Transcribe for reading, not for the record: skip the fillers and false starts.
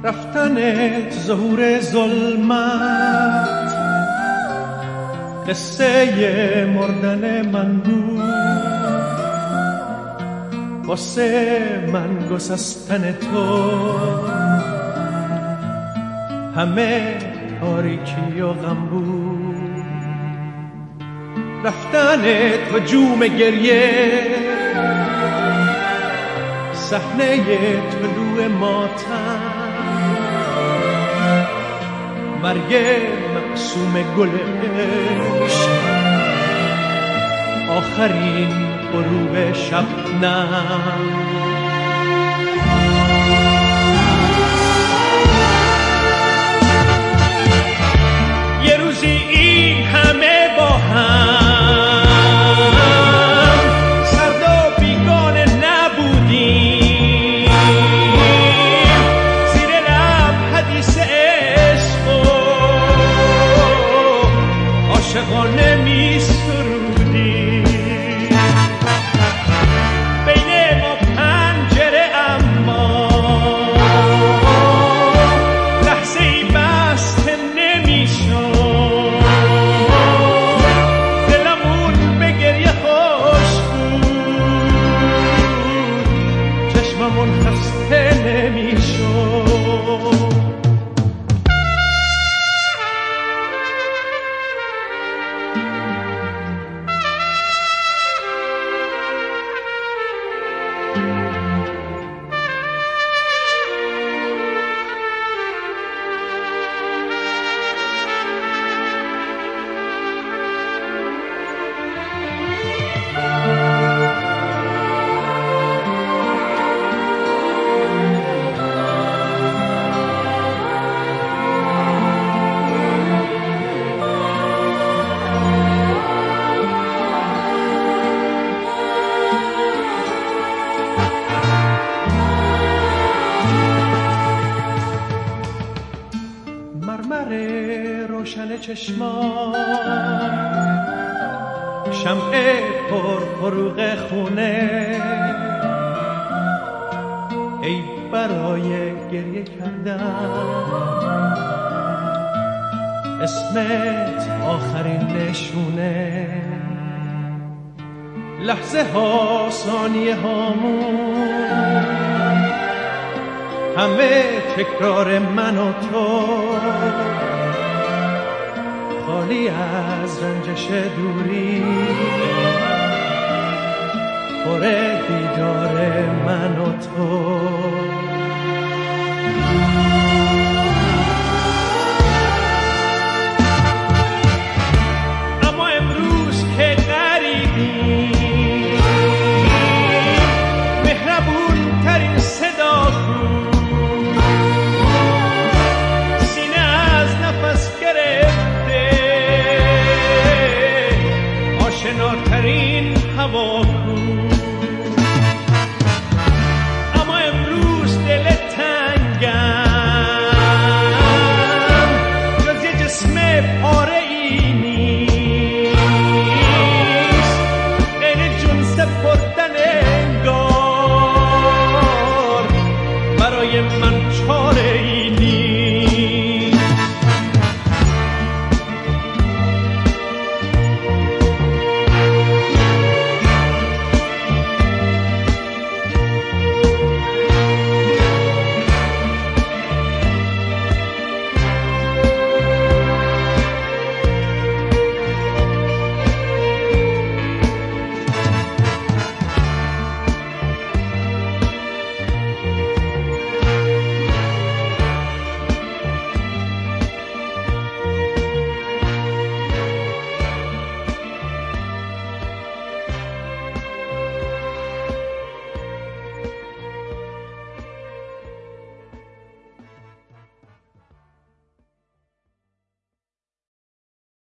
رفتنت ظهور ظلمت، قصه مردن من بود، واسه من گسستن تو همه تاریکی و غم بود. رفتنت هجوم گریه، صحنه طلوع ماتم، مرگ معصوم گل عشق، آخرین غروب شبنم. یه روزی این همه با هم سرد و بیگانه نبودیم، زیر لب حدیث عشق و عاشقانه می سرودیم. بین ما پنجره اما لحظه ای بسته نمی شد، دلمون به گریه خوش بود، چشممون خسته نمی شد. روشن چشمان، شمع پرفروغ خونه، ای برای گریه کردن اسمت آخرین نشونه. لحظه ها ثانیه هامون همه تکرار من و تو، خالی از رنجش دوری، پر دیدار من و تو.